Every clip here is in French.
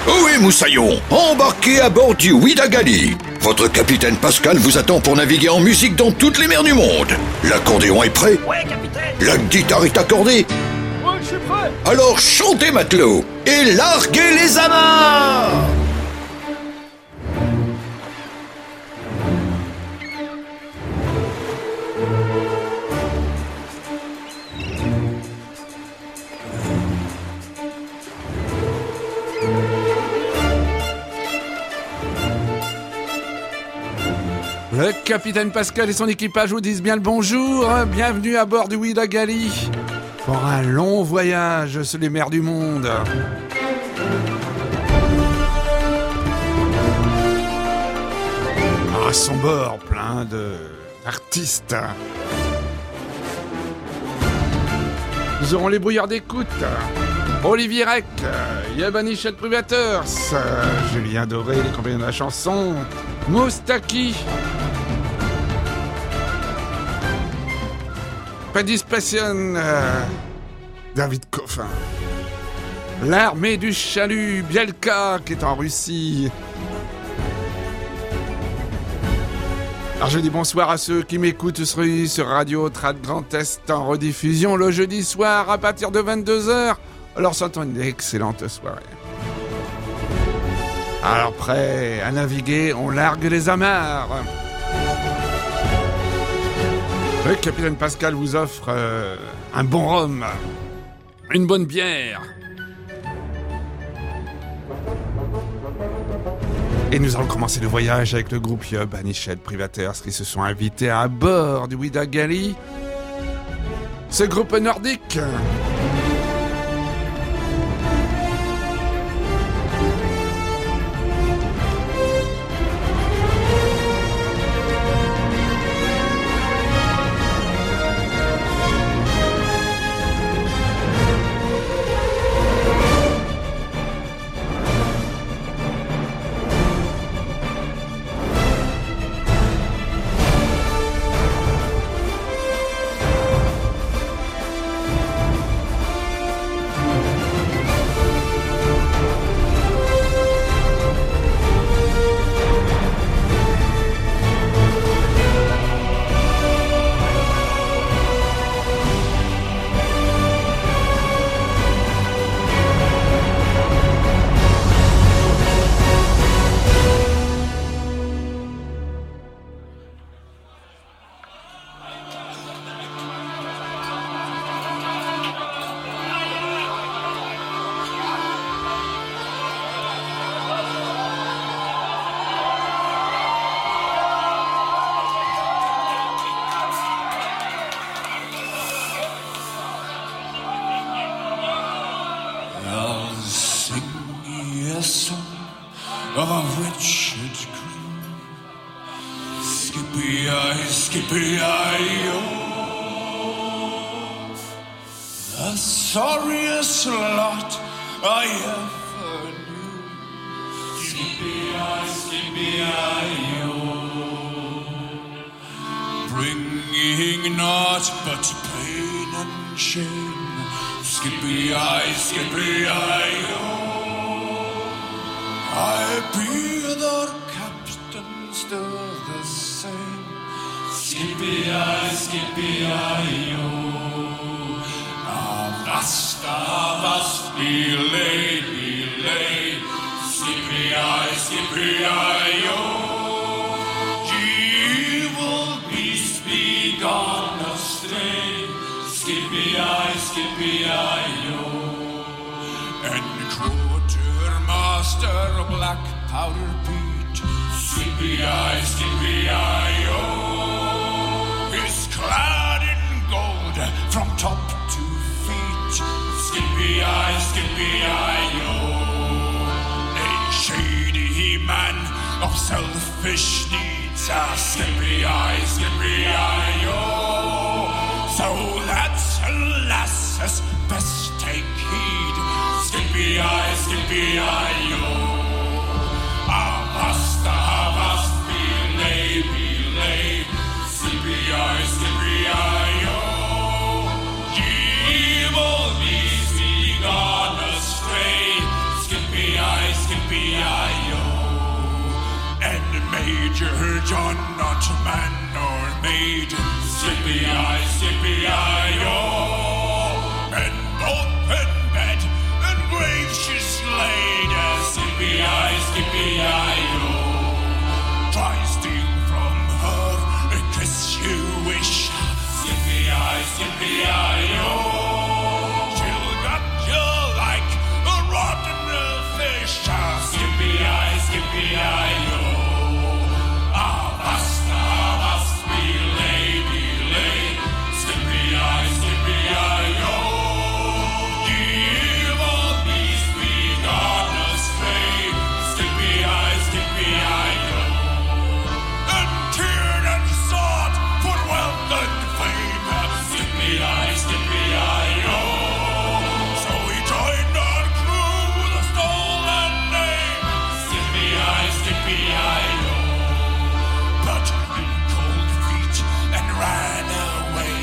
Ohé Moussaillon, embarquez à bord du Ouidagali. Votre capitaine Pascal vous attend pour naviguer en musique dans toutes les mers du monde. L'accordéon est prêt? Ouais, capitaine. La guitare est accordée? Ouais, je suis prêt. Alors chantez matelot et larguez les amarres. Le capitaine Pascal et son équipage vous disent bien le bonjour. Bienvenue à bord du Ouidagali pour un long voyage sur les mers du monde. À son bord, plein d'artistes. Nous aurons les brouillards d'écoute, Olivier Rec, Yabanichette Privateurs, Julien Doré, les compagnons de la chanson, Moustaki, Paddy Passion, David Coffin, l'armée du chalut, Bielka qui est en Russie. Alors je dis bonsoir à ceux qui m'écoutent sur Radio Trad Grand Est en rediffusion le jeudi soir à partir de 22h. Alors s'entend une excellente soirée. Alors prêt à naviguer, on largue les amarres. Le capitaine Pascal vous offre un bon rhum, une bonne bière. Et nous allons commencer le voyage avec le groupe Yabanichette Privateurs qui se sont invités à bord du Ouidagali. Ce groupe nordique of Richard Green. Skippy-eye, skippy-eye-o, the sorriest lot I ever knew. Skippy-eye, skippy-eye-o, bringing naught but pain and shame. Skippy-eye, skippy-eye-o, I be their captain, still the same. Skippy-eye, skippy-eye-o, avast, belay, belay. Skippy-eye, skippy-eye-o, ye evil beast be gone astray. Skippy-eye, skippy-eye-o, and Master Black Powder Pete, Skippy-eye, skippy-eye-o, is clad in gold from top to feet. Skippy-eye, skippy-eye-o, a shady man of selfish needs. Skippy-eye, skippy-eye-o, so that's lasses best take heed. Skippy-eye, skippy-eye-o, avast, belay, belay. Skippy-eye, skippy-eye-o, ye evil beast be gone astray. Skippy-eye, skippy-eye-o. Skippy-I-O. Try steal from her a kiss you wish. Skippy-I-O. She'll gut you like a rotten fish. Skippy-I-O. Avast, belay. Skippy-I-O. The evil beast we got astray. Skippy-I-O. And tiered and sought for wealth and fame. Skippy-I-O. So he joined our crew with a stolen name. Skippy-I-O. But in cold feet and ran away.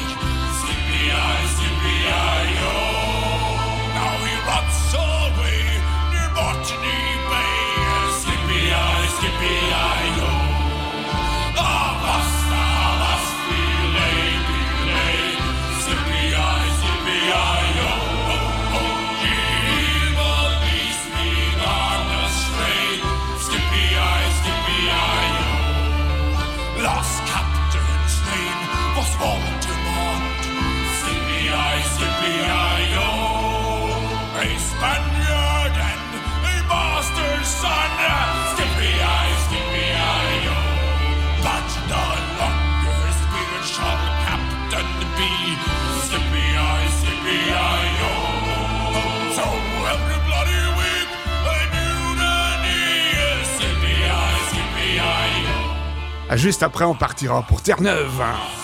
Skippy-I-O. Now he rots away near Botany Bay. Skippy-I-O. Avast, belay. Skippy-I-O. Evil beast be gone astray. Skippy-I-O. Lost captain's name was Voldemort. Skippy-I-O. A Spaniard and a bastard's son. Skippy-I-O. But the longer spiritual captain be. Skippy-I-O. So every bloody week a mutiny. Skippy-I-O. Juste après, on partira pour Terre-Neuve.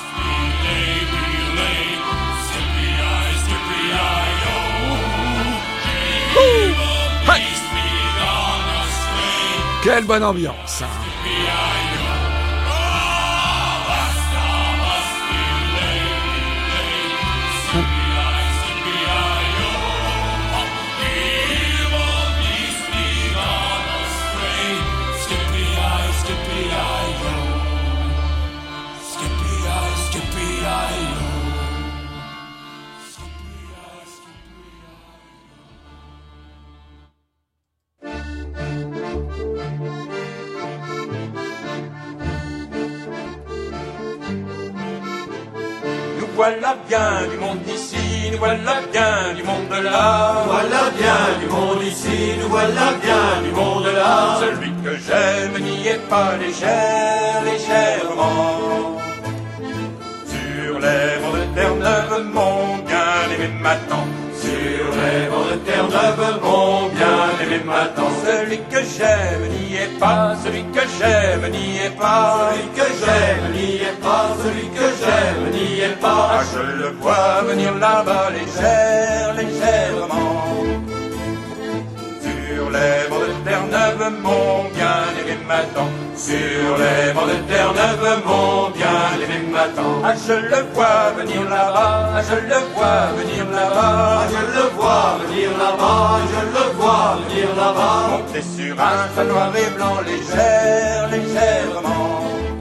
Hey! Quelle bonne ambiance, hein. Voilà bien du monde ici, nous voilà bien du monde là. Voilà bien du monde ici, nous voilà bien du monde là. Celui que j'aime n'y est pas légèrement. Sur les bords de Terre-Neuve, mon bien-aimé m'attend. Sur les bords de Terre-Neuve, mon bien-aimé m'attend. Celui que j'aime n'y est pas, celui que j'aime n'y est pas. Celui que j'aime n'y est pas, celui que j'aime n'y est pas. Ah, je le vois venir là-bas légèrement. Sur les bords de Terre-Neuve, mon bien-aimé m'attend. Sur les bords de Terre-Neuve, mon bien-aimé m'attend. Ah, je le vois venir là-bas, ah, je le vois venir là-bas. Ah, je le vois venir là-bas, je le vois venir là-bas. Monté sur un cheval noir et blanc légèrement.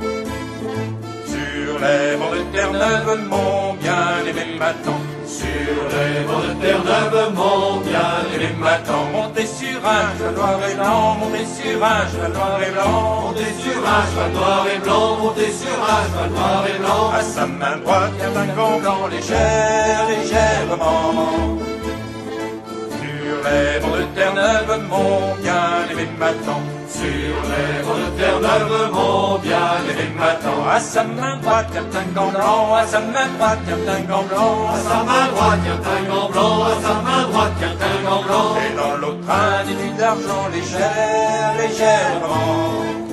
Sur les bords de Terre-Neuve, mon bien-aimé m'attend. Sur les bords de Terre-Neuve, mon bien-aimé m'attend. Monté sur un cheval noir et blanc, monté sur un cheval noir et blanc. Monté sur un cheval noir et blanc, monté sur un cheval noir et blanc. À sa main droite, il y a un gant blanc légèrement. Sur les bords de Terre-Neuve, mon bien-aimé m'attend. Sur les bords de Terre-Neuve, mon bien-aimé m'attend. À sa main droite, il y a un gant blanc, à sa main droite, il y a un gant blanc. À sa main droite, il y a un gant blanc, à sa main droite, il y a un gant blanc. Et dans l'autre, un étui d'argent légèrement.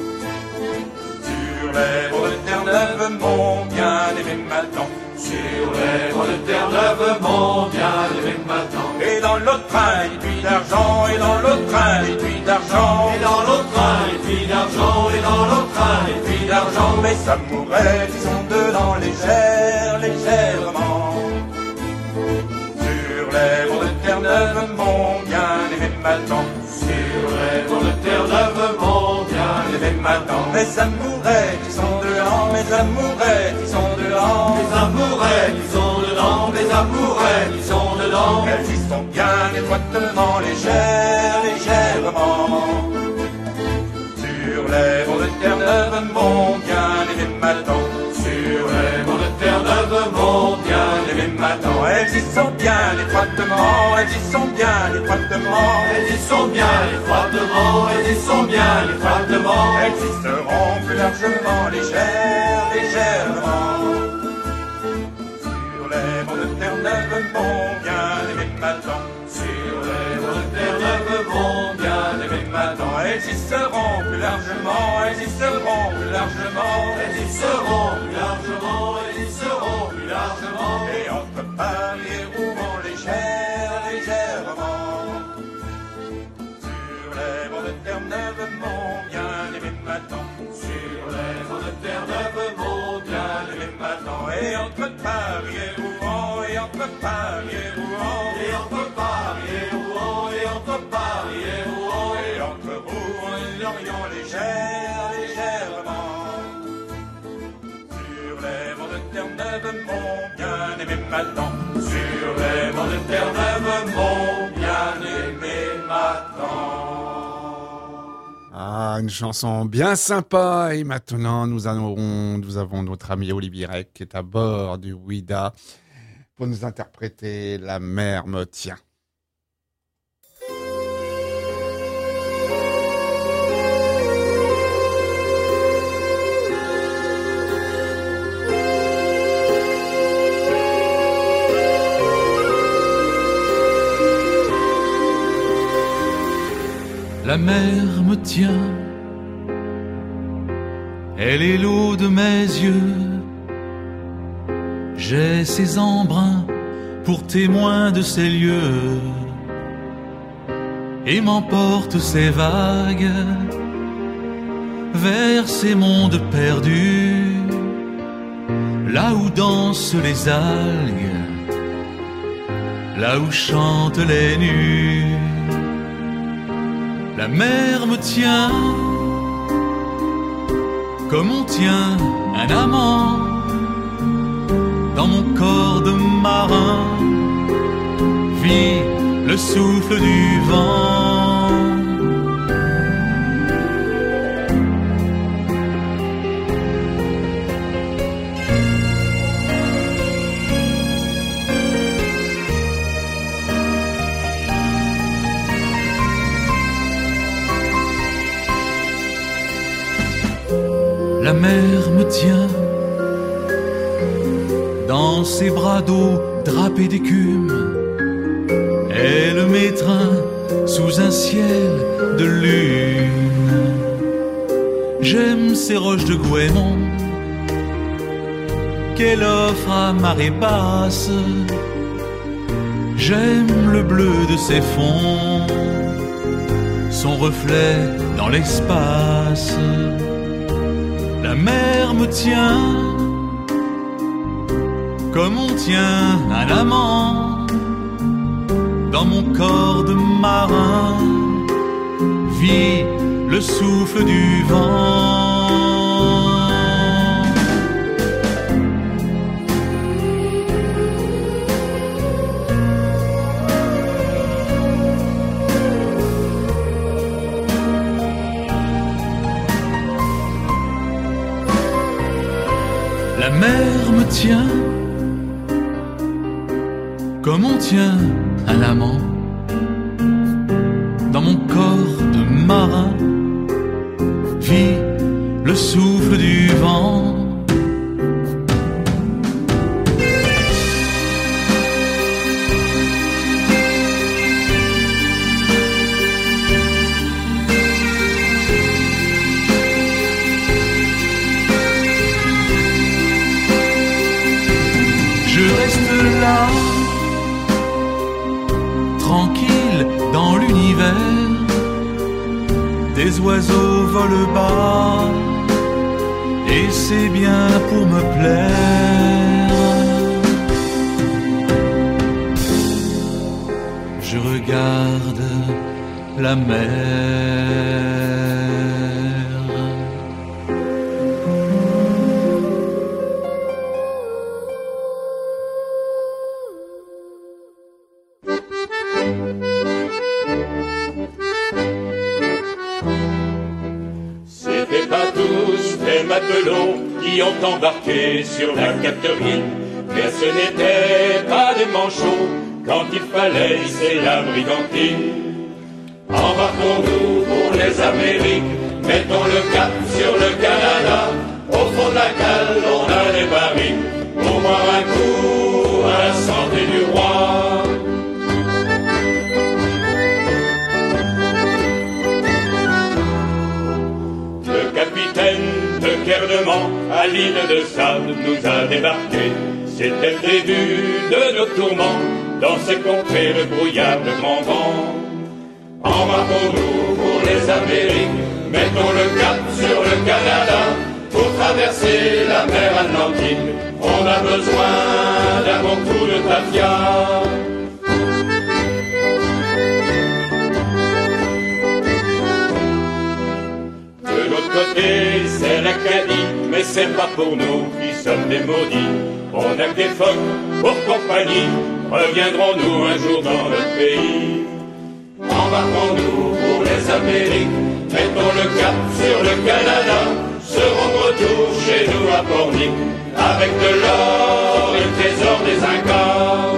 Sur les bords de Terre-Neuve, mon bien-aimé m'attend. Sur les bords de Terre-Neuve, mon bien-aimé m'attend. Et dans l'autre train, étui d'argent, et dans l'autre train, étui d'argent. Et dans l'autre train, étui d'argent, et dans l'autre train, étui d'argent. Mais samourettes, ils sont dedans légèrement. Sur les bords de Terre-Neuve, mon bien-aimé m'attend. Sur les bords de Terre-Neuve, mon bien-aimé m'attend. Mes amourettes, ils sont dedans, mes amourettes, ils sont dedans. Mes amourettes, ils sont dedans, mes amourettes, ils sont dedans. Elles y sont bien étroitement légèrement. étroitement, elles y sont bien étroitement. Elles y sont bien étroitement, elles y sont bien étroitement. Elles y seront plus largement légères, légèrement. Sur les monts de Terre-Neuve, mon bien-aimé m'attend. Sur les monts de Terre-Neuve, mon bien-aimé m'attend. Elles y seront plus largement, elles y seront plus largement. Elles y seront plus largement, elles y seront plus largement. Et entre Paris et Rouen, légères, légèrement. Sur les monts de Terre-Neuve, mon bien-aimé m'attend. Sur les monts de Terre-Neuve, mon bien-aimé m'attend. Et entre Paris et Rouen, et entre Paris et Rouen, Et entre Paris et Rouen, et entre Paris et Rouen, et entre Rouen et Lorient, légères, légèrement. Sur les monts de Terre-Neuve, mon bien-aimé m'attend. sur les monts de Terre-Neuve, mon bien-aimé m'attend. Ah, une chanson bien sympa. Et maintenant, nous avons notre ami Olivier Rec qui est à bord du Ouida pour nous interpréter La mer me tient. La mer me tient, elle est l'eau de mes yeux. J'ai ses embruns pour témoins de ces lieux, et m'emporte ces vagues vers ces mondes perdus, là où dansent les algues, là où chantent les nus. La mer me tient, comme on tient un amant, dans mon corps de marin vit le souffle du vent. La mer me tient dans ses bras d'eau drapés d'écume. Elle m'étreint sous un ciel de lune. J'aime ces roches de goémon qu'elle offre à marée basse. J'aime le bleu de ses fonds, son reflet dans l'espace. La mer me tient, comme on tient un amant, dans mon corps de marin vit le souffle du vent. La mer me tient, comme on tient un amant, dans mon corps de marin vit le souffle du vent. Je reste là, tranquille dans l'univers. Des oiseaux volent bas, et c'est bien pour me plaire. Je regarde la mer. C'était pas tous des matelots qui ont embarqué sur la Catherine, mais ce n'étaient pas des manchots quand il falaises, c'est la brigantine. Embarquons-nous pour les Amériques, mettons le cap sur le Canada. Au fond de la cale, on a les barriques, pour boire un coup à la santé du roi. Le capitaine de Kerdeman, à l'île de Sable, nous a débarqué. C'était le début de nos tourments, dans ces contrées le brouillard, le grand vent. Embarquons-nous pour les Amériques, mettons le cap sur le Canada. Pour traverser la mer Atlantique, on a besoin d'un bon coup de tafia. De l'autre côté, c'est l'Acadie, mais c'est pas pour nous qui sommes des maudits. On a que des phoques pour compagnie, reviendrons-nous un jour dans notre pays. Embarquons-nous pour les Amériques, mettons le cap sur le Canada. Serons de retour chez nous à Pornic, avec de l'or et le trésor des Incas.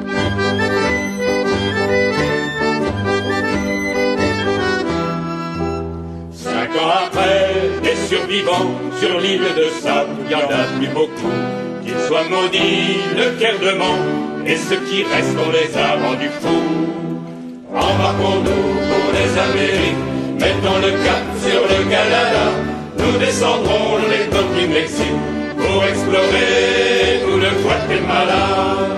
5 ans après, des survivants sur l'île de Sable, il y en a plus beaucoup. Qu'ils soient maudits, le Kerdeman, et ceux qui restent, on les a rendus fous. Embarquons-nous pour les Amériques, mettons le cap sur le Canada. Nous descendrons les côtes du Mexique pour explorer tout le Guatemala.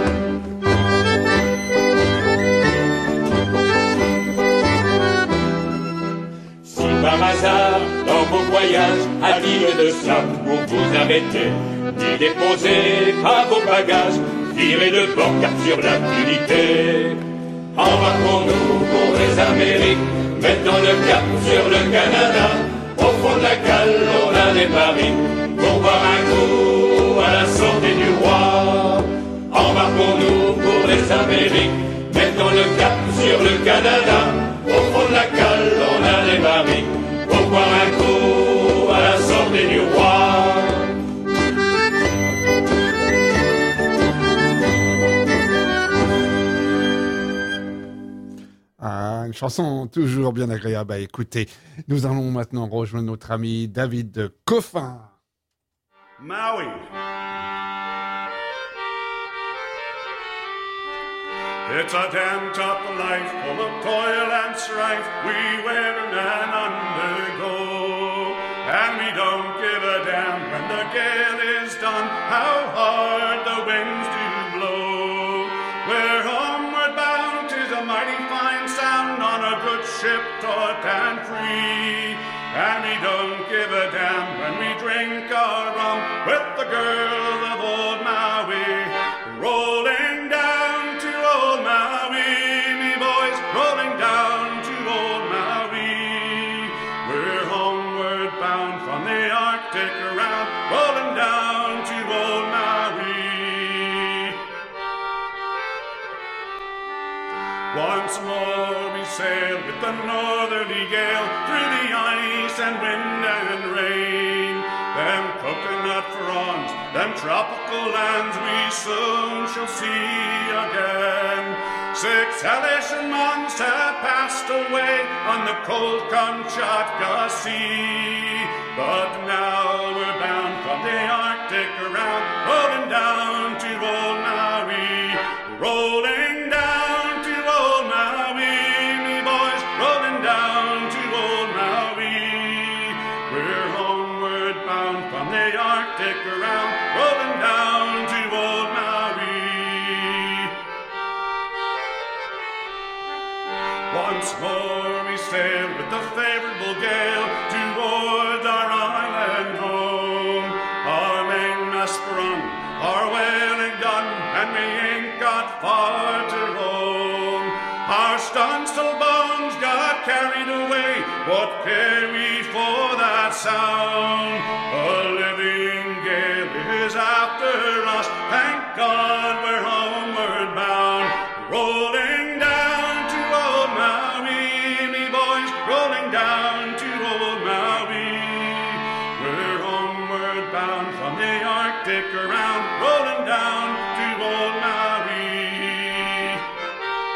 Si par hasard, dans vos voyages à l'île de Sable, vous vous arrêtez, n'y déposez pas vos bagages, virez de bord car sur l'impunité. Embarquons-nous pour les Amériques, mettons le cap sur le Canada. Au fond de la cale, on a des paris pour boire un coup à la santé du roi. Embarquons-nous pour les Amériques, mettons le cap sur le Canada. Au fond de la cale, on a des paris pour boire un coup à la santé du roi. Ah, une chanson toujours bien agréable à écouter. Nous allons maintenant rejoindre notre ami David Coffin. Maui. It's a damn tough life full of toil and strife we wear and undergo. And we don't give a damn when the gale is done, how hard the winds do blow. We're homeward bound, 'tis a mighty fine sound on a good ship taut and free. And we don't give a damn when we drink our rum with the girls of old Maui. Rolling down to old Maui, me boys, rolling down to old Maui. We're homeward bound from the Arctic around, rolling down to old Maui. Once more we sail with the northerly gale through the ice and wind and rain. Them coconut fronds, them tropical lands we soon shall see again. 6 hellish months have passed away on the cold Kamchatka Sea. But now we're bound from the Arctic around, rolling down to old Maui. Rolling down to old Maui, me boys, rolling down to old Maui. We're homeward bound from the Arctic around, rolling down to old Maui. Once more we sail with the favorable gale towards our island home. Our mainmast sprung, our whaling done, and we ain't got far to roam. Our stunsail bones got carried away, what care we for that sound? A living gale is after us, thank God we're homeward bound. Rolling down to old Maui, me boys, rolling down to old Maui. We're homeward bound from the Arctic around, rolling down to old Maui.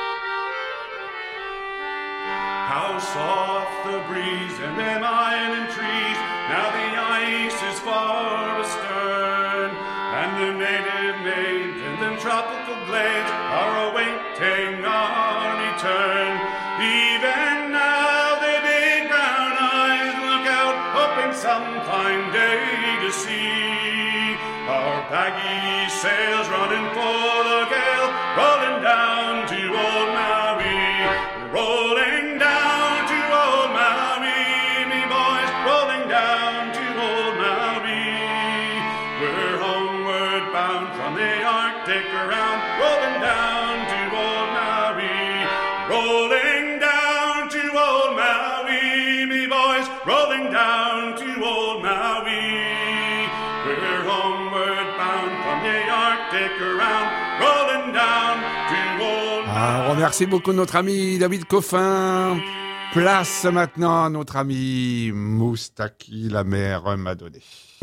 off the breeze and them island trees. Now the ice is far astern, and the native maids and them tropical glades are awaiting our return. Even now the big brown eyes look out, hoping some fine day to see our baggy sails running for the gale, rolling down to old Maui, rolling down to old Maui, me boys, rolling down to old Maui. We're homeward bound from the Arctic around, rolling down to old Maui, rolling down to old Maui, me boys, rolling down to old Maui. We're homeward bound from the Arctic around, rolling down to old Maui. Ah, on remercie beaucoup notre ami David Coffin. Place maintenant à notre ami Moustaki, la mer m'a donné.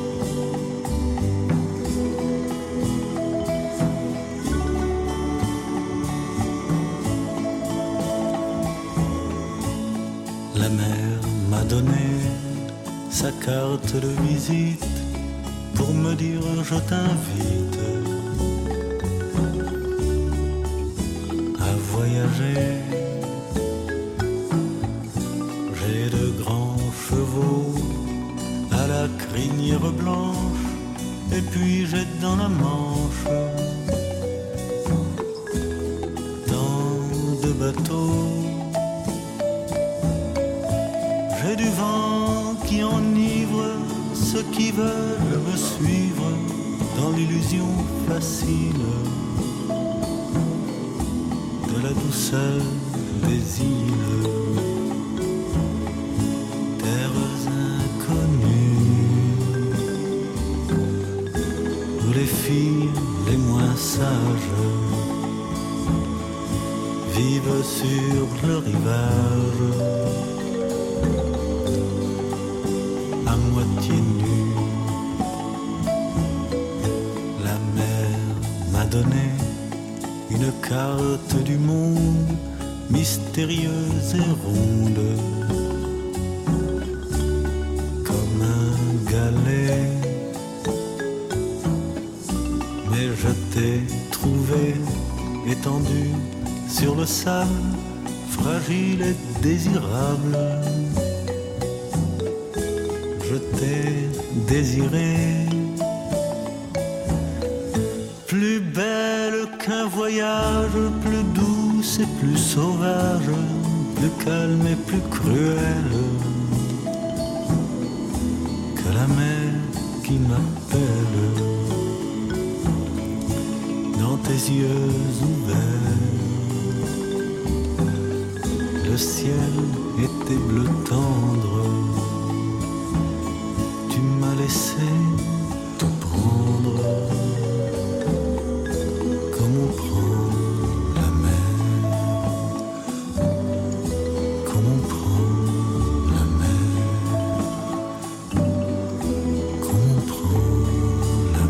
La mer m'a donné sa carte de visite pour me dire je t'invite à voyager. J'ai de grands chevaux à la crinière blanche, et puis j'ai dans la Manche tant de bateaux. J'ai du vent qui enivre ceux qui veulent me suivre dans l'illusion facile de la douceur des îles, terres inconnues, où les filles les moins sages vivent sur le rivage à moitié nu. La mer m'a donné une carte du monde mystérieuse et ronde, comme un galet. Mais je t'ai trouvé étendu sur le sable, fragile et désirable. Je t'ai désiré, plus belle qu'un voyage, plus douce et plus sauvage, plus calme et plus cruelle que la mer qui m'appelle dans tes yeux ouverts. Le ciel était bleu tendre, tu m'as laissé te prendre comme on prend la mer, comme on prend la mer, comme on prend la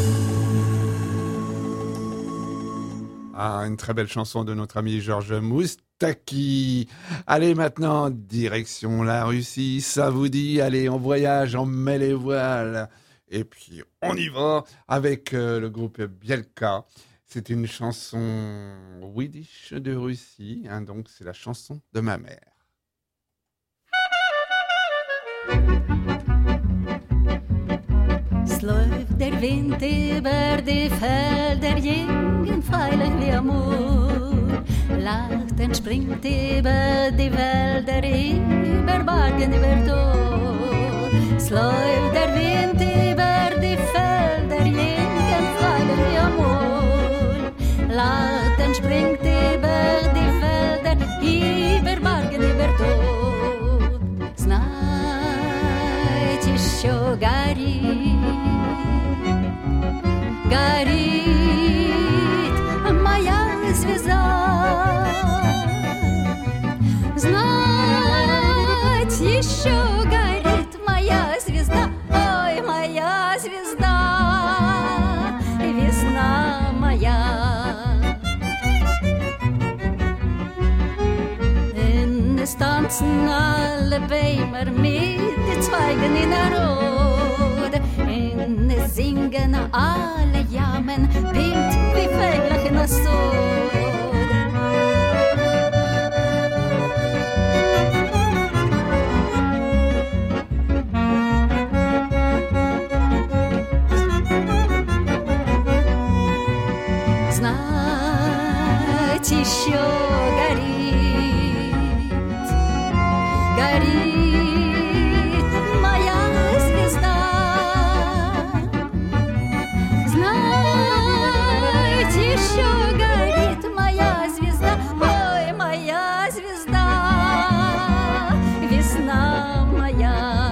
mer. Ah, une très belle chanson de notre ami Georges Moustaki. Allez maintenant, direction la Russie, ça vous dit? Allez, on voyage, on met les voiles. Et puis, on y va avec le groupe Bielka. C'est une chanson yiddish de Russie, hein, donc c'est la chanson de ma mère. Es läuft der Wind über die Felder, jungen freilich wie Amur. Lacht und springt über die Wälder, über Bergen, über Tor. Es läuft der Wind über die Felder, jungen freilich wie Amur. Lacht und springt über die Wälder, über Bergen, über Tor. Знать еще горит, горит моя звезда. Знать еще горит моя звезда, ой, моя звезда, весна моя. alle Bäumer mit den Zweigen in der Rot. Und singen alle Jammen wild wie Vögel in der Sod. Знать еще горит моя звезда. Знать еще горит моя звезда. Ой, моя звезда, весна моя.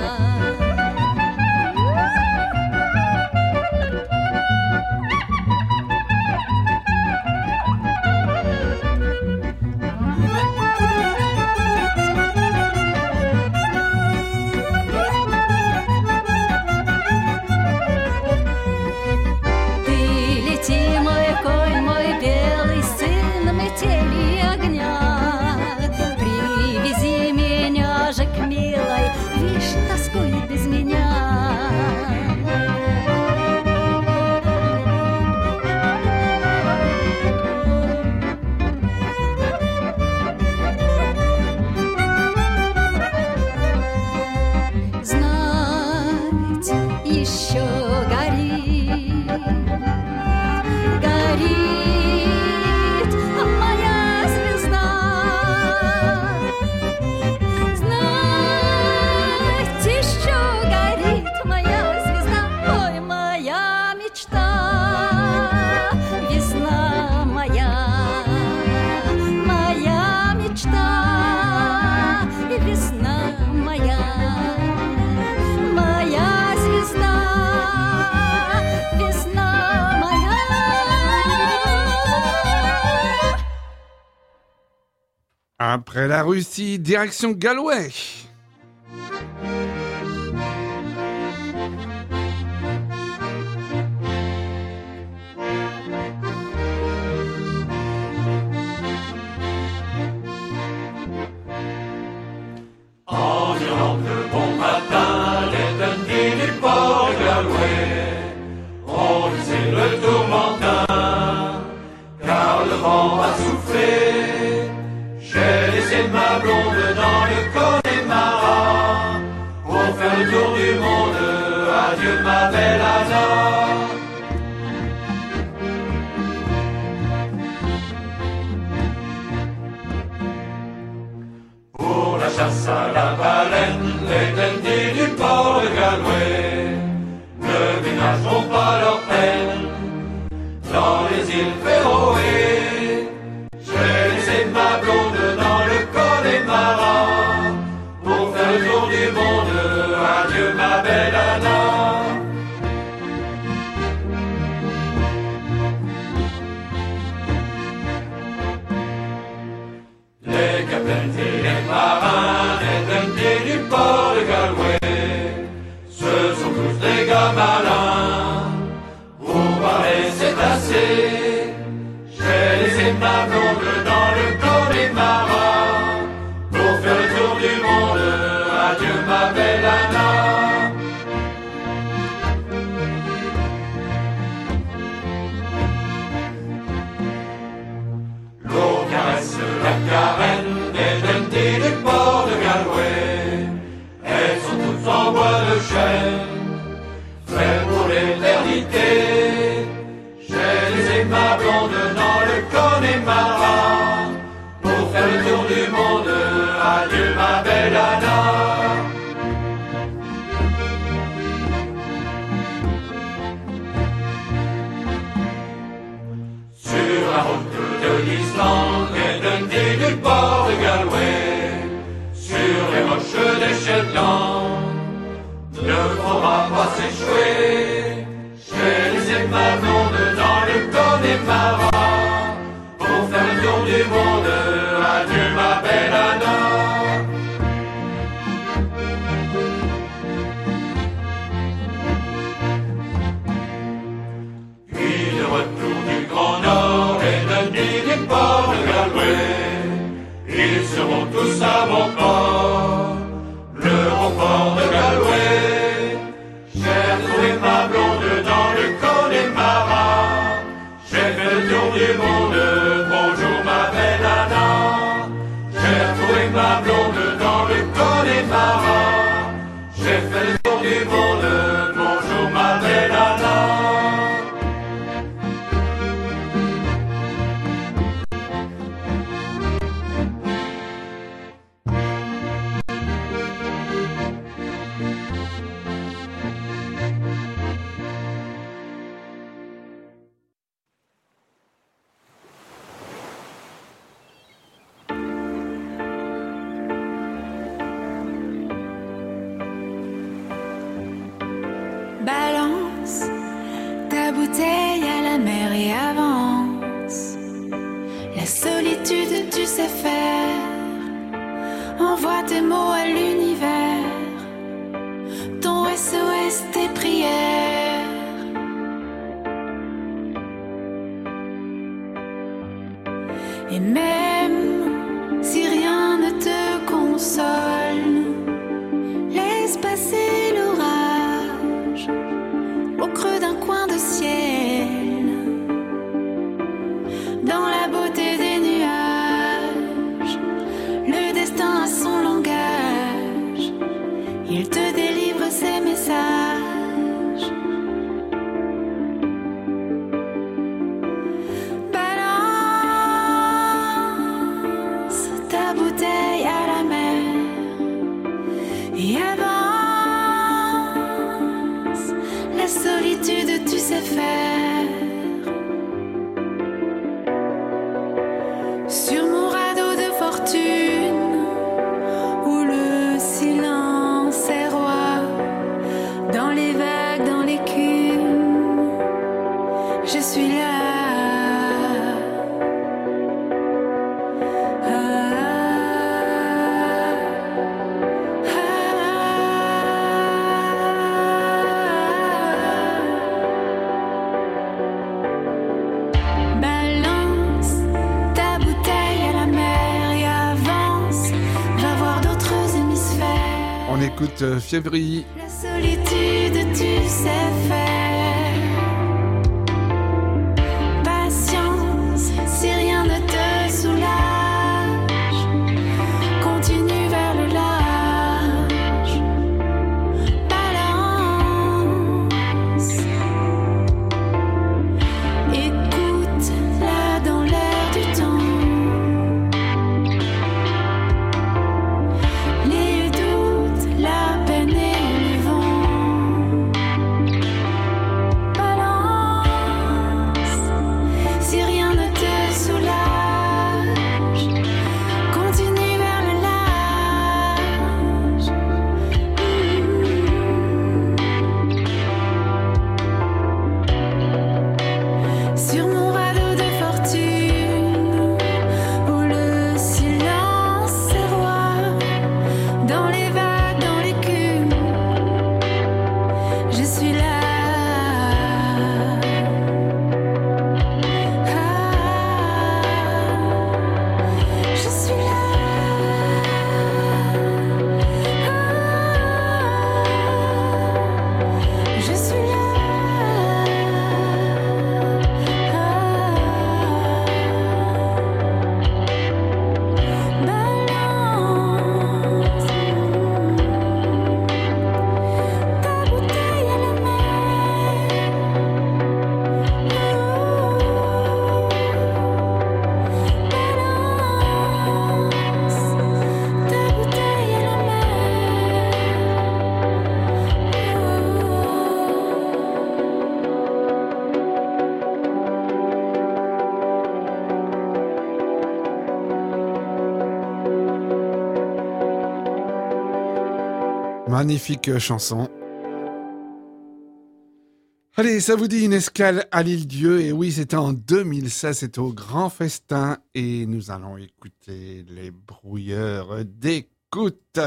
Après la Russie, direction Galway. En Irlande, le bon matin, les Dundee du port de Galway ont hissé le tourmentin, car le vent a soufflé. J'ai laissé ma blonde dans le Connemara pour faire le tour du monde. Adieu ma belle Anna. Pour la chasse à la baleine, les Dundee du port de Galway ne ménageront pas leur peine dans les îles Féroé. J'ai laissé ma blonde dans le Connemara pour faire le tour du monde. Adieu ma belle Anna. Les capitaines et les marins des Dundee du port de Galway, ce sont tous des gars malins. Pour parler c'est assez. J'ai laissé ma blonde dans le Connemara pour faire le tour du monde. Adieu ma belle Anna. L'eau caresse la carène des Dundee du port de Galway. Elles sont toutes en bois de chêne, faites pour l'éternité. J'ai laissé ma blonde dans le Connemara pour faire le tour du monde. Adieu ma belle Anna. Sur la route de l'Islande, les Dundee du port de Galway, sur les roches des Shetland, ne faudra pas s'échouer. J'ai laissé ma blonde dans le Connemara pour faire le tour du monde. Adieu ma belle Anna. Puis de retour du Grand Nord, les Dundee du port de Galway, ils seront tous à bon port. Sahara. J'ai fait le tour du monde, bonjour ma belle Anna. Balance ta bouteille à la mer et avance. La solitude tu sais faire. Envoie tes mots à l'univers. Ton SOS, tes prières. Et même si rien ne te console, laisse passer l'orage au creux d'un coin de ciel, dans la beauté des nuages. Le destin a son langage, il te délivre ses messages. Balance ta bouteille à la mer et avance. La solitude tu sais faire. Sur mon radeau de fortune, où le silence est roi, dans les vagues, dans l'écume, je suis là. Balance ta bouteille à la mer et avance, va voir d'autres hémisphères. On écoute Fievri. La solitude tu sais faire. Patience, si rien ne te soulage, continue vers le large. Balance, écoute là dans l'air du temps. Les doutes, la peine et le vent. Balance, si rien ne te soulage, continue vers le large. Sur mon radeau de fortune, où le silence est roi, dans les vagues, dans l'écume, je suis là. Je suis là. Je suis là. Balance ta bouteille à la mer. Balance ta bouteille à la Magnifique chanson. Allez, ça vous dit une escale à l'Île-Dieu? Et oui, c'était en 2016, c'était au Grand Festin. Et nous allons écouter les brouilleurs d'écoute.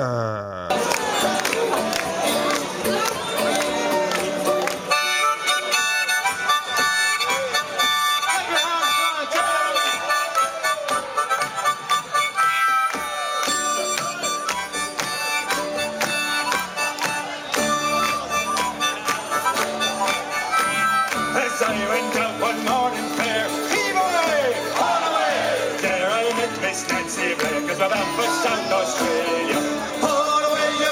As I went out one morning fair, heave away, all away. There I met Miss Nancy Blair, 'cause we're bound for South Australia. All away,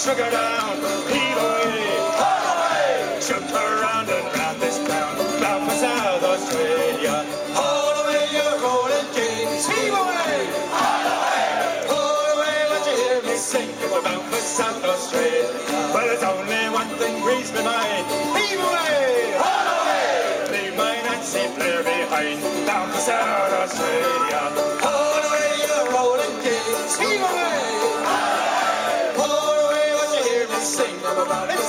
sugar down, heave away, haul away, shook around and round this town, bound for South Australia. Haul away your rolling kings, heave away, haul away, haul away, let you hear me sing, we're bound for South Australia. Well, there's only one thing grieves my mind, heave away, haul away, leave my Nancy Blair behind, bound for South Australia. Haul away your rolling kings, heave away, haul away, let you hear me sing about it.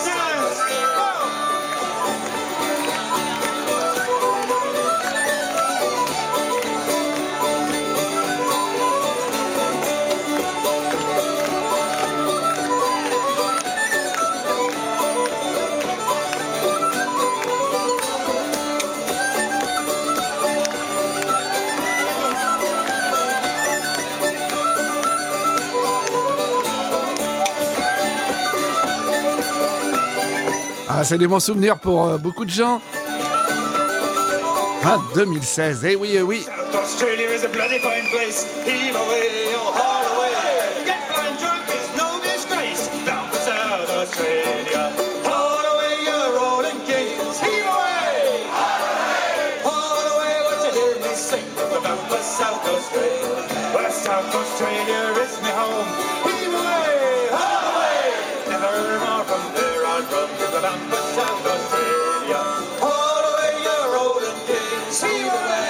Ah, c'est des bons souvenirs pour beaucoup de gens. Ah, 2016, eh oui, eh oui. South Australia is a bloody fine place. Heave away, oh, haul away. Get fine drunk is no disgrace. Down for South Australia. Haul away your rolling kings. Heave away. Haul away, what you hear me sing. We're down for South Australia. Well, South Australia is my home. Heave away, haul away. Never more from there on from. We're down for South Australia. Haul away your rolling kings. Heave away.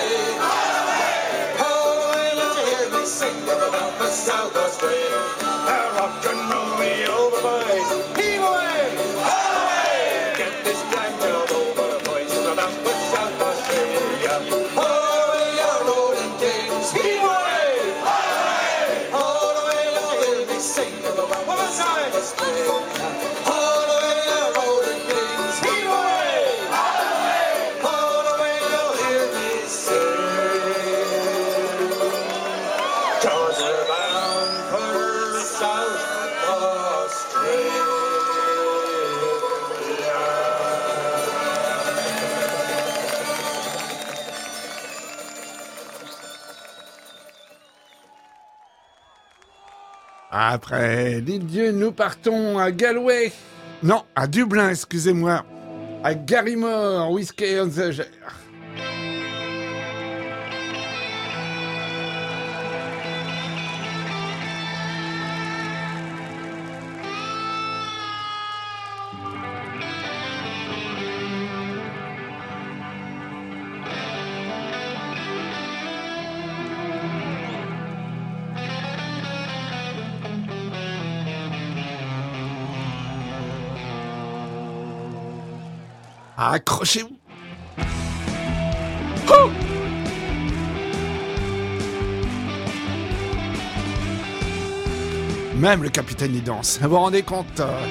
South Australia, rock and roll me over, boys. Heave away, haul away. Get this black job over, boys. We're down for South Australia. Haul away your rolling kings. Heave away, haul away. Let you hear me sing about South Australia. Haul away your rolling kings. Heave away, haul away. You'll hear me sing. 'Cause we're bound for South Australia. Après l'île Dieu, nous partons à Galway. Non, à Dublin, excusez-moi. À Garrymore, Whiskey on the Jar. Accrochez-vous. Oh! Même le capitaine y danse. Vous vous rendez compte?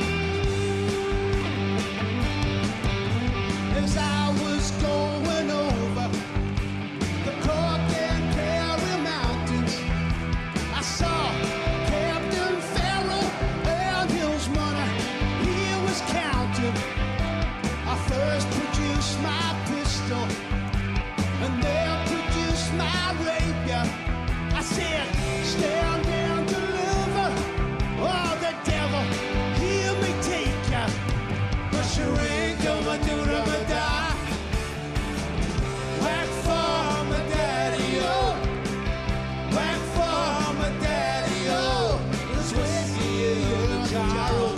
As I was going over the Cork and Kerry Mountains, I saw Captain Farrell and his money he was counting. I first produced my pistol and then produced my rapier. I said, stand and deliver, or the devil, hear me take ya. But you ain't gonna do them a die. Whack for my daddy, oh. Whack for my daddy, oh. Let's whiskey in your jar.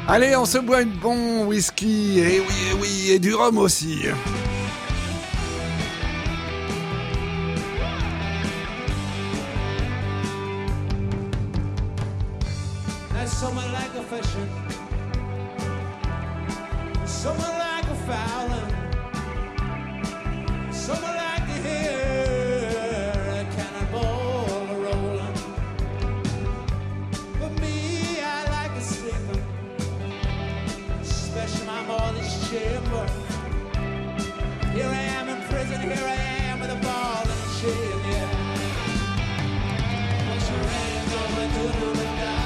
Allez, on se boit une bon whisky, et oui, et du rhum aussi. There's someone like a fishing, someone like a fowling, someone like to hear a cannonball rolling. For me, I like a sleeping, especially my mother's chamber. Here I am in prison, here I am with a ball and a chain, yeah. What's your hand going to do with that?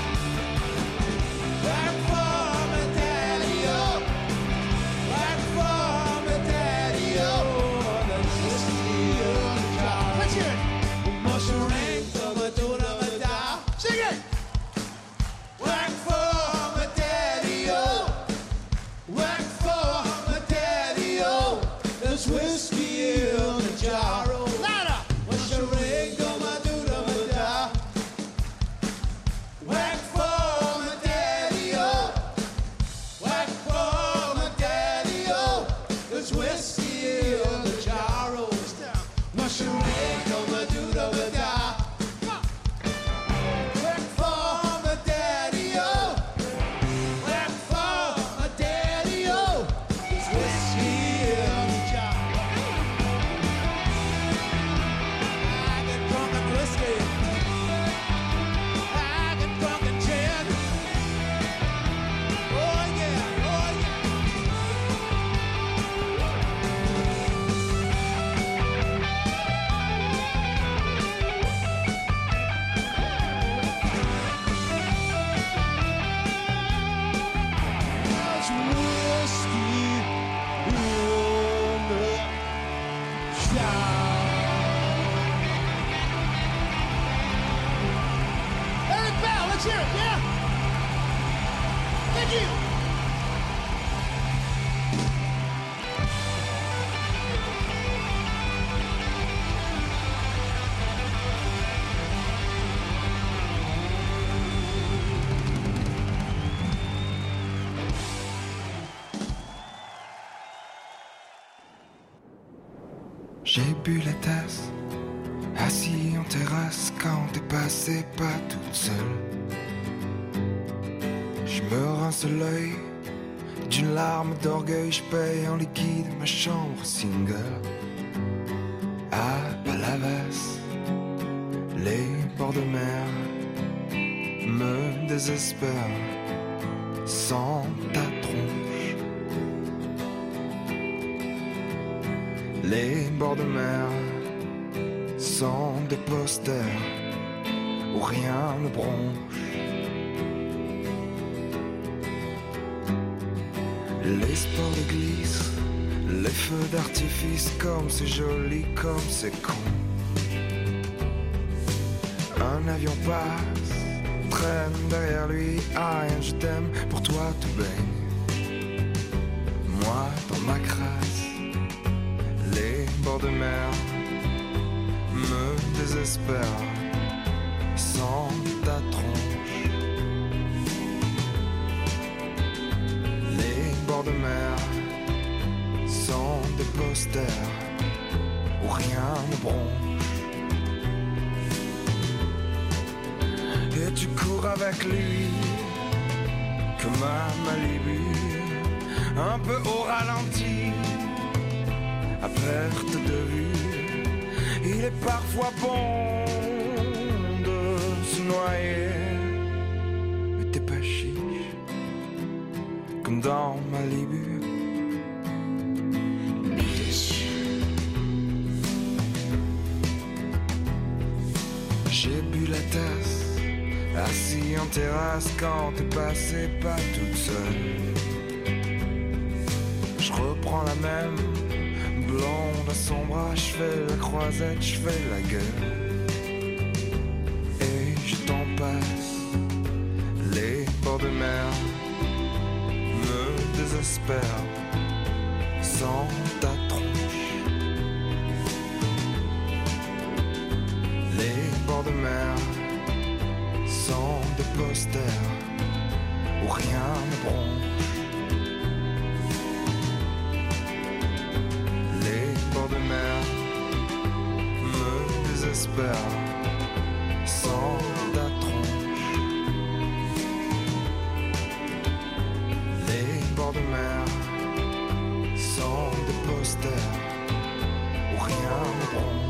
Back for me, daddy-o. Back for me, daddy-o. There's whiskey in the jar. Let's hear it. What's your hand going to do with that? Sing it. Back for me, daddy-o. Back for me, daddy-o. There's whiskey in the jar. Louder. What's your hand going to do with that? Back for me, daddy-o. Back for me, daddy-o. There's whiskey in the jar. What's your hand going to do with that? Back for me, daddy-o. Back for me, daddy-o. There's whiskey in the jar. I get drunk on whiskey. I get drunk on gin. Oh yeah, oh yeah. There's whiskey in the jar. Eric Bell, let's hear it, yeah? Thank you. J'ai bu la tasse, assis en terrasse quand t'es passé pas toute seule. Je me rince l'œil d'une larme d'orgueil, je paye en liquide ma chambre single. À Palavas, les bords de mer me désespèrent sans ta tronche. Les bords de mer sont des posters où rien ne bronche. Les sports de glisse, les feux d'artifice, comme c'est joli, comme c'est con. Un avion passe, traîne derrière lui, ah rien je t'aime, pour toi tout baigne. Moi dans ma crasse, les bords de mer me désespèrent sans ta tronche. Les bords de mer sont des posters où rien ne bronche. Et tu cours avec lui comme un Malibu, un peu au ralenti, à perte de vue. Il est parfois bon de se noyer, mais t'es pas chiche comme dans Malibu. Bitch. J'ai bu la tasse, assis en terrasse quand t'es passé pas toute seule. Je reprends la même blonde à son bras, je fais la croisette, je fais la gueule. Et je t'en passe, les bords de mer me désespèrent sans ta tronche. Les bords de mer sont des posters où rien ne bronche. Les bords de mer me désespèrent sans ta tronche. Les bords de mer sont des posters où rien ne bronche.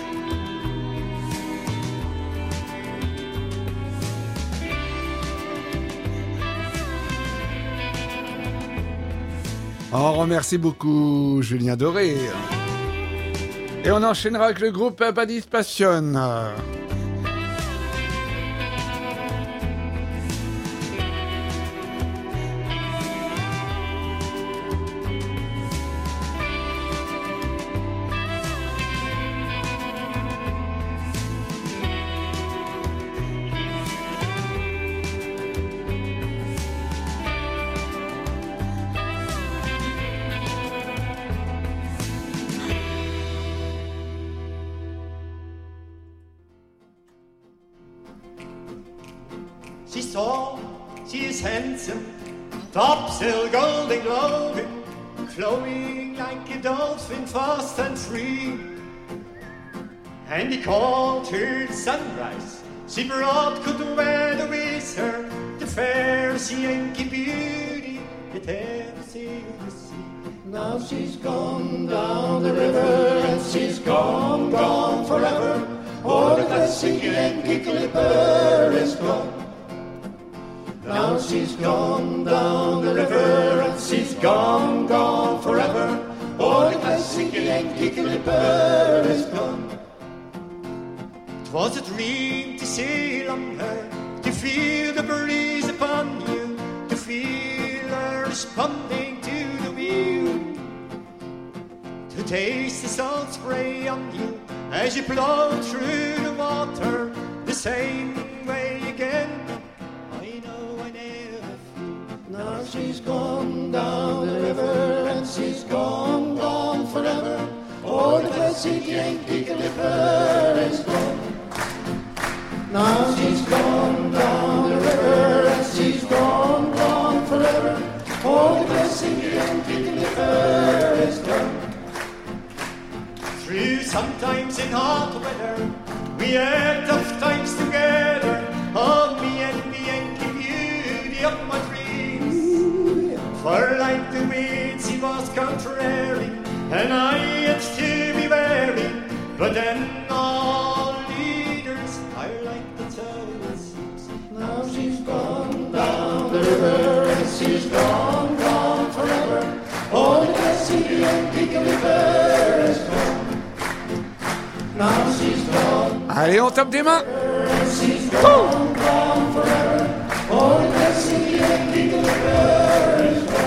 On remercie beaucoup Julien Doré. Et on enchaînera avec le groupe Badis Passion. She's tall, she is handsome, topsail golden glowing, flowing like a dolphin fast and free. And he called her sunrise, she brought good weather with her, the fair Yankee beauty that ever sailed the sea. Now she's gone down the river and she's gone, gone forever. Oh, the classic Yankee clipper is gone. Now she's gone down the river and she's gone, gone forever. Oh, the classic Yankee clipper is gone. 'Twas a dream to sail on her, to feel the breeze upon you, to feel her responding to the wind, to taste the salt spray on you as you blow through the water, the same way again. Now she's gone down the river and she's gone, gone forever. Oh, the classic Yankee clipper is gone. Now she's gone down the river and she's gone, gone forever. Oh, the classic Yankee clipper is gone. Through sometimes in hot weather, we had tough times together. Oh, me and the Yankee beauty of my dreams. For like the winds he was contrary, and I had to be wary. But then all leaders are like the tower seas. Now she's gone down the river and she's gone, gone forever. Oh, the classic Yankee clipper is gone. Now she's gone. Allez, on tape des mains. She's gone, gone forever. Oh, the classic Yankee clipper is gone.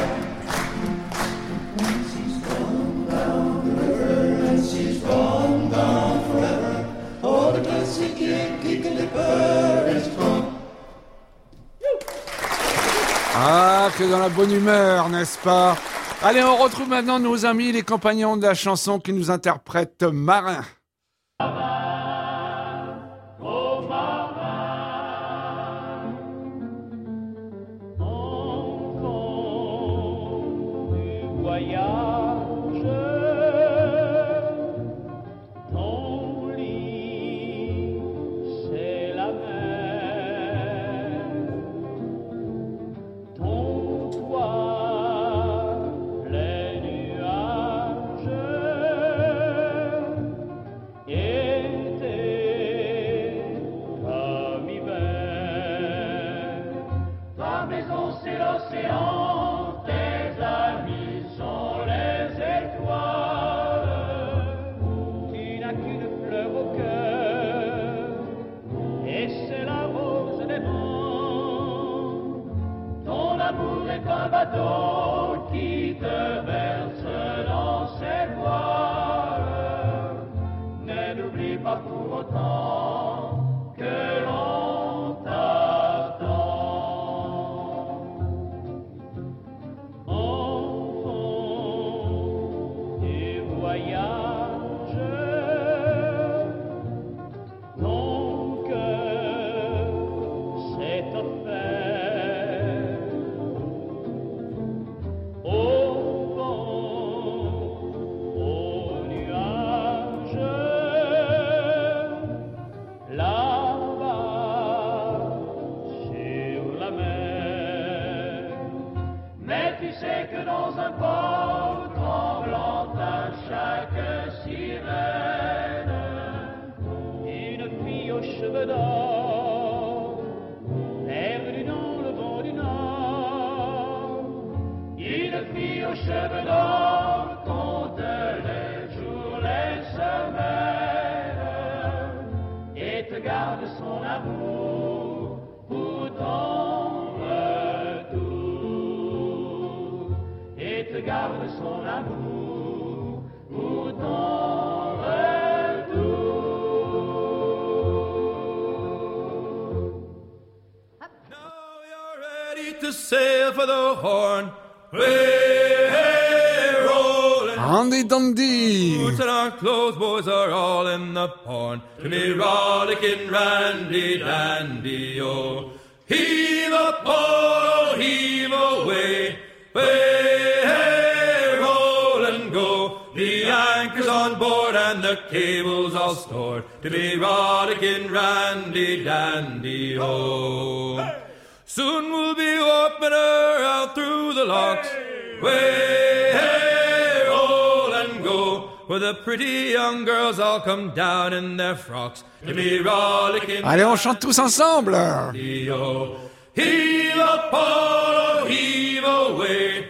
She's gone down the river and she's gone, gone forever. Oh, the classic Yankee clipper is gone. Ah, que dans la bonne humeur, n'est-ce pas? Allez, on retrouve maintenant nos amis, les compagnons de la chanson qui nous interprètent Marin. cheveux d'or, perdu dans le vent du nord. Une fille aux cheveux d'or compte les jours, les semaines, et te garde son amour pour ton retour, et te garde son amour pour ton retour. Now you're ready to sail for the Horn. Hey, rolling. Andy Dandy. Boots and our clothes, boys, are all in the pond. To be rollicking randy dandy, oh. Heave a pole, heave away. Hey, roll and go. The anchor's on board and the cable's all stored. To be rollicking randy dandy, oh. Soon we'll be warping her out through the locks. Hey, roll and go. Where the pretty young girls all come down in their frocks. To be rollicking. Allez, on chante tous ensemble. Heave a pole, heave away.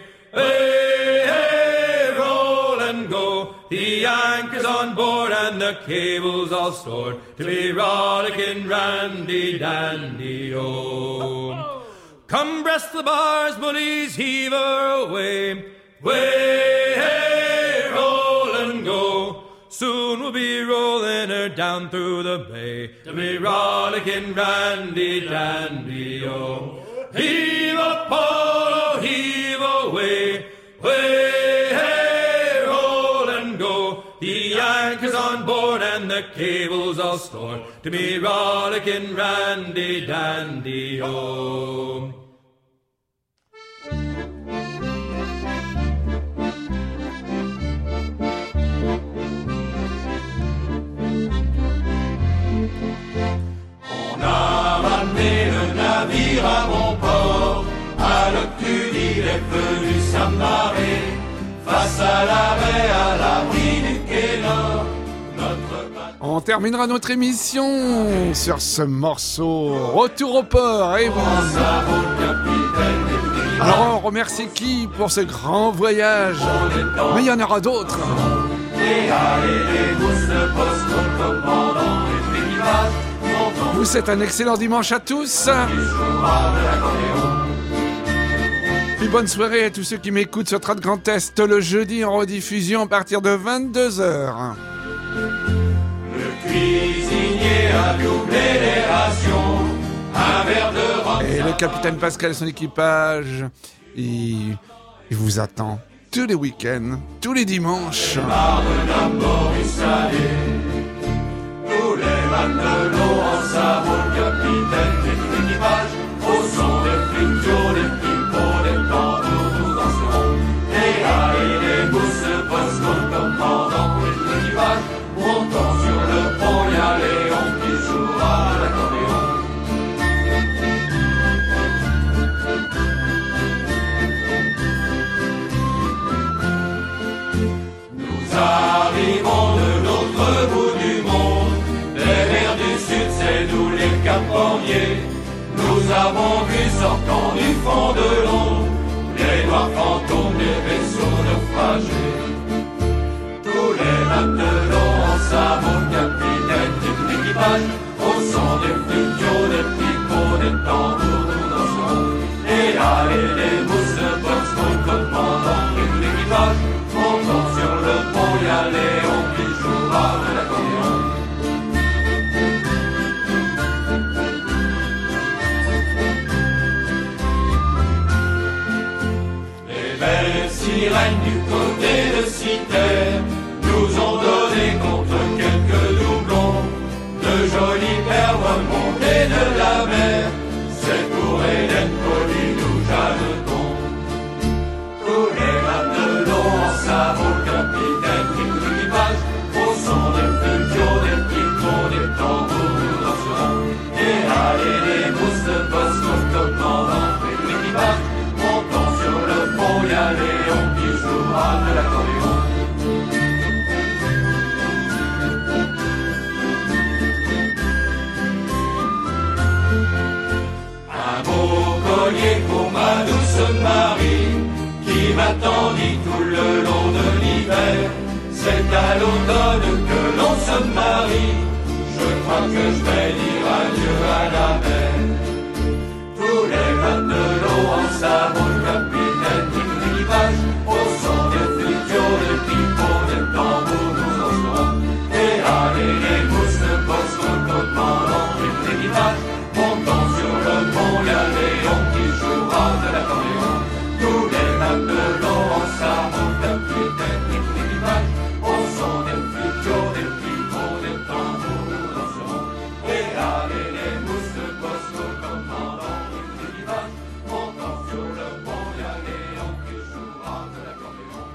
Hey, roll and go. The anchor's on board and the cable's all stored. To be rollicking randy dandy, oh. Come breast the bars, bullies, heave her away. Way, hey, roll and go. Soon we'll be rolling her down through the bay. To be rollicking randy dandy, oh. Heave a pole, heave away. Way, hey, roll and go. The anchor's on board and the cable's all stored. To be rollicking randy dandy, oh. On a ramené le navire à bon port, à l'octubre il est venu s'amarrer, face à la baie, à l'abri du quai nord. On terminera notre émission sur ce morceau Retour au port. Et bon. Alors on remercie qui pour ce grand voyage? Mais il y en aura d'autres. Je vous souhaite un excellent dimanche à tous. Puis bonne soirée à tous ceux qui m'écoutent sur Trad Grand Est le jeudi en rediffusion à partir de 22h. Le cuisinier a doublé les rations, un verre de rhum. Et le capitaine Pascal et son équipage, il vous attend tous les week-ends, tous les dimanches. Tous les matelots en sabot, le capitaine et tout l'équipage, au son des flûtes, des pipeaux, des tambours, nous danserons. Les haies et les mousses, Bosco, le commandant et tout l'équipage, montons sur le pont, y a Léon qui jouera de l'accordéon. Nous arrivons de l'autre bout du monde, les mers du sud, c'est nous les Cap-Corniers. Nous avons vu sortant du fond de l'eau les noirs fantômes des vaisseaux naufragés. Tous les matelots en sabot, capitaine et tout l'équipage, au son des flûtes, des pipeaux, des tambours, nous danserons. Et allez les mousses, Bosco, commandant et tout l'équipage, montons sur le pont, y a Léon qui jouera de l'accordéon. Les belles sirènes du côté de Citer nous ont donné contre quelques doublons de jolis Un beau collier pour ma douce Marie, qui m'attendit tout le long de l'hiver. C'est à l'automne que l'on se marie, je crois que je vais dire adieu à la mer. Tous les matelots en savon, le capitaine dit l'équipage, au son des flûteaux, des pipeaux, des tambours, nous en serons. Et allez les mousses de poste, commandant tout l'équipage, montant sur le pont, il y a Léon qui jouera de l'accordéon. Tous les matelots en savon, le capitaine dit l'équipage, au son des flûteaux, des pipeaux, des tambours, nous en serons. Et allez les mousses de poste, commandant tout l'équipage, montant sur le pont, il y a Léon qui jouera de l'accordéon.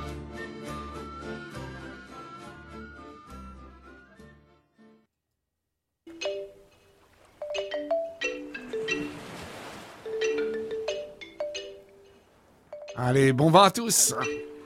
Allez, bon vent à tous.